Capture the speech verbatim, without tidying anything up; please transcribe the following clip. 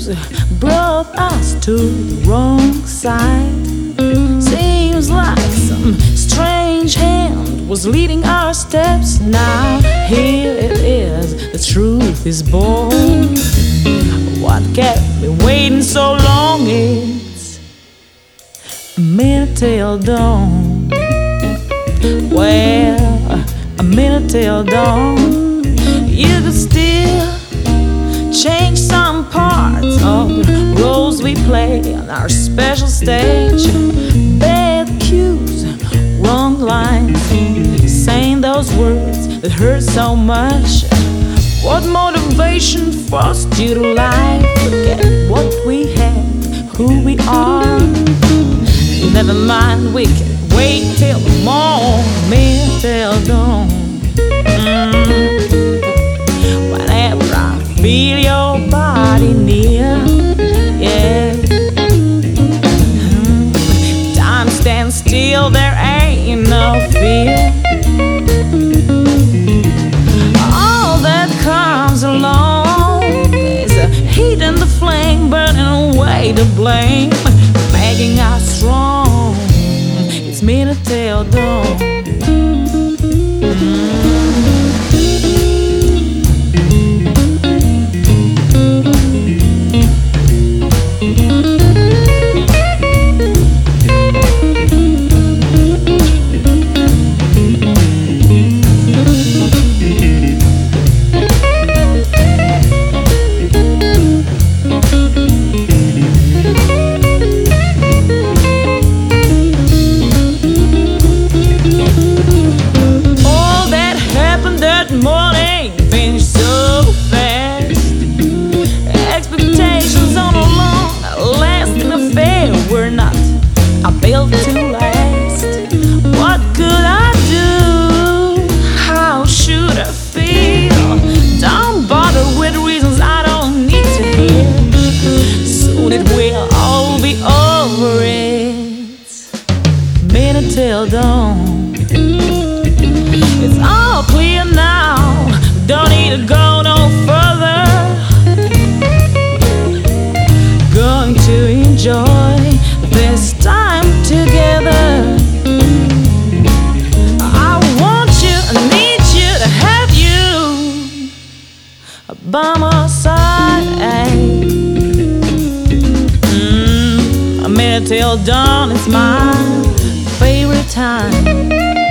cues brought us to the wrong side. Seems like some strange hand was leading our steps. Now here it is, the truth is born. What kept me waiting so long? It's a minute till dawn. Well, a minute till dawn. You could still change some parts of the roles we play on our special stage. Bad cues, wrong lines, saying those words that hurt so much. What motivation forced you to lie? Forget what we had, who we are. Never mind, we can wait till the morning, till dawn. Mm. Whenever I feel your body near, yeah. Mm. Time stands still, there ain't no fear. All that comes along is a heat and the flame, burning away the blame, making us strong. It's minute till dawn. Mm. Morning finished so fast. Expectations on a long lasting affair were not built to last. What could I do? How should I feel? Don't bother with reasons I don't need to hear. Soon it will all be over. It minute till dawn. It's all clear now, don't need to go no further. Going to enjoy this time together. I want you, I need you to have you by my side. Mm, a minute till dawn, it's my favorite time.